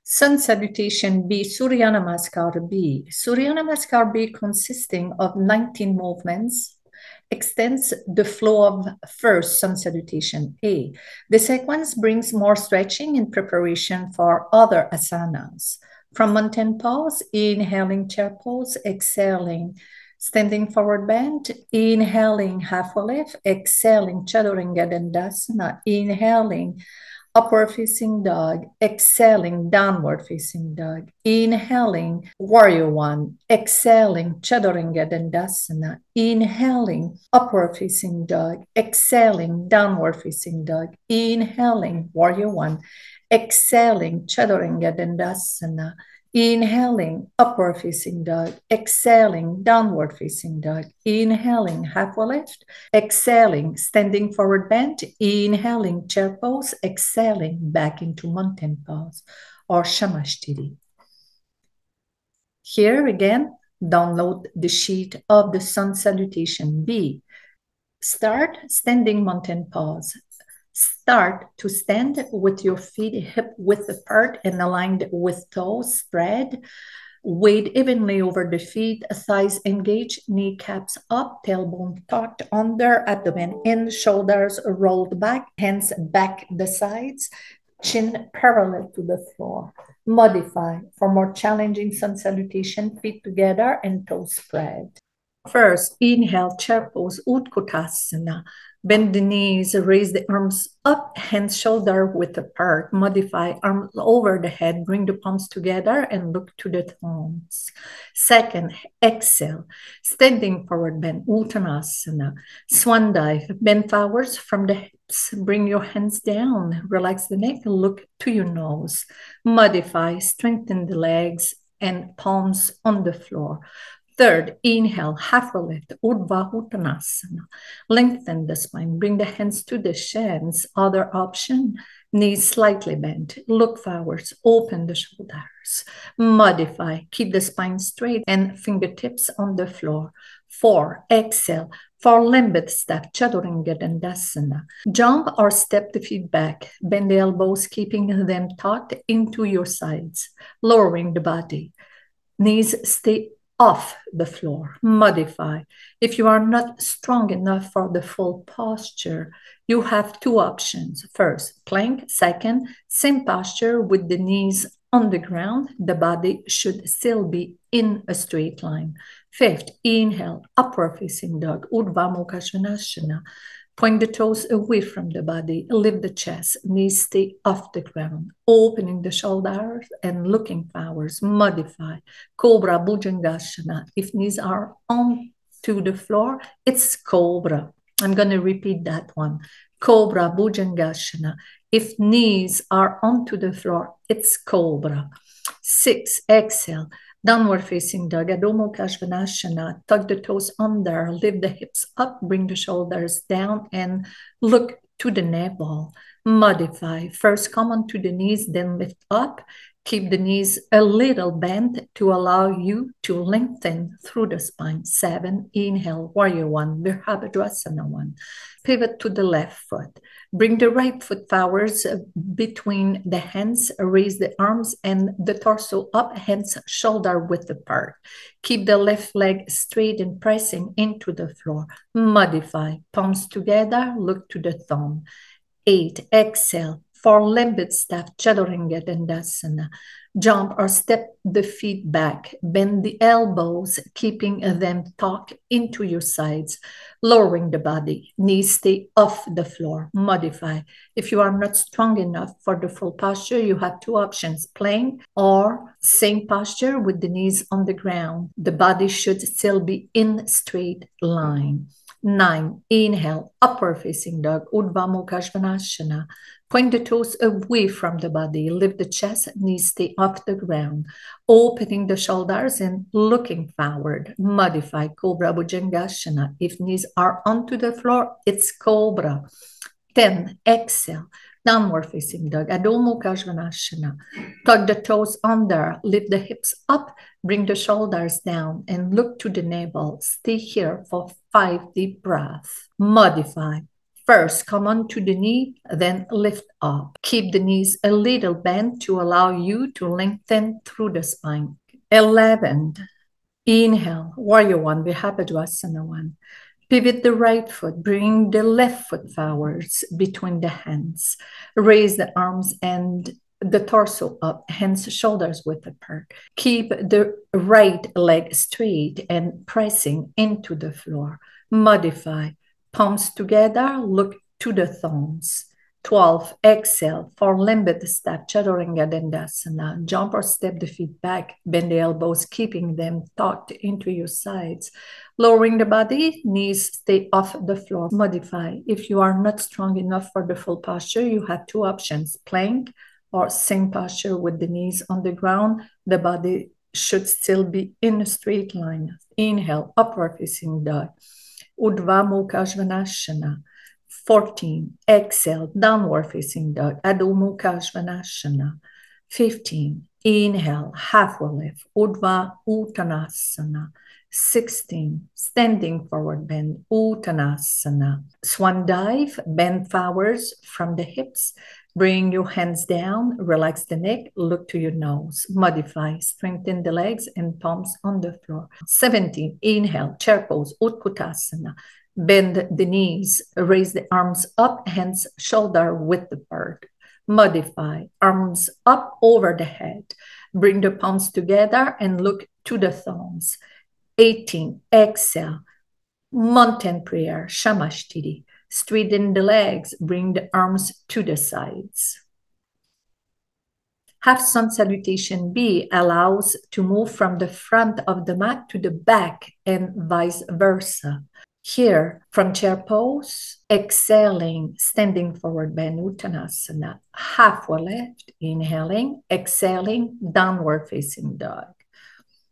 Sun Salutation B, Surya Namaskar B. Surya Namaskar B, consisting of 19 movements, extends the flow of first Sun Salutation A. The sequence brings more stretching in preparation for other asanas. From mountain pose, inhaling chair pose, exhaling standing forward bend, inhaling halfway lift, exhaling Chaturanga Dandasana, inhaling upward facing dog, exhaling downward facing dog, inhaling warrior one, exhaling Chaturanga Dandasana, inhaling upward facing dog, exhaling downward facing dog, inhaling warrior one, exhaling Chaturanga Dandasana, inhaling upward facing dog, exhaling downward facing dog, inhaling halfway lift, exhaling standing forward bend, inhaling chair pose, exhaling back into mountain pose or Shamashtiri. Here again, download the sheet of the Sun Salutation B. Start standing mountain pose. Start to stand with your feet hip width apart and aligned with toes spread. Weight evenly over the feet, thighs engaged, kneecaps up, tailbone tucked under, abdomen in, shoulders rolled back, hands back the sides, chin parallel to the floor. Modify for more challenging Sun Salutation, feet together and toes spread. First, inhale, chair pose, Utkatasana. Bend the knees, raise the arms up, hands shoulder width apart. Modify arms over the head, bring the palms together and look to the thumbs. Second, exhale, standing forward bend, Uttanasana. Swan dive, bend forwards from the hips, bring your hands down, relax the neck, look to your nose. Modify, strengthen the legs and palms on the floor. Third, inhale, halfway lift, Urdhva Uttanasana. Lengthen the spine, bring the hands to the shins. Other option, knees slightly bent, look forwards, open the shoulders. Modify, keep the spine straight and fingertips on the floor. 4, exhale, for Lambit step, Chaturanga Dandasana. Jump or step the feet back, bend the elbows, keeping them tucked into your sides, lowering the body. Knees stay off the floor. Modify. If you are not strong enough for the full posture, you have 2 options. First, plank. Second, same posture with the knees on the ground. The body should still be in a straight line. Fifth, inhale, upward facing dog, Urdhva Mukha Svanasana. Point the toes away from the body, lift the chest, knees stay off the ground, opening the shoulders and looking forwards. Modify, Cobra Bhujangasana. If knees are on to the floor, it's Cobra. I'm going to repeat that one. Cobra Bhujangasana. If knees are onto the floor, it's Cobra. 6, exhale. Downward facing dog, Adho Mukha Svanasana. Tuck the toes under, lift the hips up, bring the shoulders down, and look to the navel. Modify. First, come onto the knees, then lift up. Keep the knees a little bent to allow you to lengthen through the spine. 7, inhale, warrior one, Virabhadrasana one. Pivot to the left foot. Bring the right foot forwards between the hands, raise the arms and the torso up, hands shoulder width apart. Keep the left leg straight and pressing into the floor. Modify, palms together, look to the thumb. 8, exhale. For Lambit step, Chaturanga Dandasana. Jump or step the feet back. Bend the elbows, keeping them tucked into your sides, lowering the body. Knees stay off the floor. Modify. If you are not strong enough for the full posture, you have 2 options, plank or same posture with the knees on the ground. The body should still be in straight line. 9, inhale, upward facing dog, Urdhva Mukha Svanasana. Point the toes away from the body, lift the chest, knees stay off the ground, opening the shoulders and looking forward. Modify, Cobra Bhujangasana. If knees are onto the floor, it's Cobra. 10, exhale, downward facing dog, Adho Mukha Svanasana. Tuck the toes under, lift the hips up, bring the shoulders down and look to the navel. Stay here for 5 deep breaths. Modify. First, come onto the knee, then lift up. Keep the knees a little bent to allow you to lengthen through the spine. 11. Inhale, Warrior One, Virabhadrasana One. Pivot the right foot, bring the left foot forwards between the hands. Raise the arms and the torso up, hands, shoulders width apart. Keep the right leg straight and pressing into the floor. Modify. Palms together, look to the thumbs. 12. Exhale for Lambda step, Chaturanga Dandasana. Jump or step the feet back, bend the elbows, keeping them tucked into your sides. Lowering the body, knees stay off the floor. Modify. If you are not strong enough for the full posture, you have two options, plank or same posture with the knees on the ground. The body should still be in a straight line. Inhale, upward facing dog. Urdhva Mukha Svanasana. 14. Exhale, downward facing dog, Adho Mukha Svanasana. 15. Inhale, halfway lift, Urdhva Uttanasana. 16. Standing forward bend, Uttanasana. Swan dive, bend forwards from the hips. Bring your hands down, relax the neck, look to your nose. Modify, strengthen the legs and palms on the floor. 17. Inhale, chair pose, Utkatasana. Bend the knees, raise the arms up, hands shoulder width apart. Modify, arms up over the head. Bring the palms together and look to the thumbs. 18. Exhale, mountain prayer, Shamashtiti. Straighten the legs, bring the arms to the sides. Half sun salutation B allows to move from the front of the mat to the back and vice versa. Here, from chair pose, exhaling, standing forward bend, Uttanasana. Halfway lift, inhaling, exhaling, downward facing dog.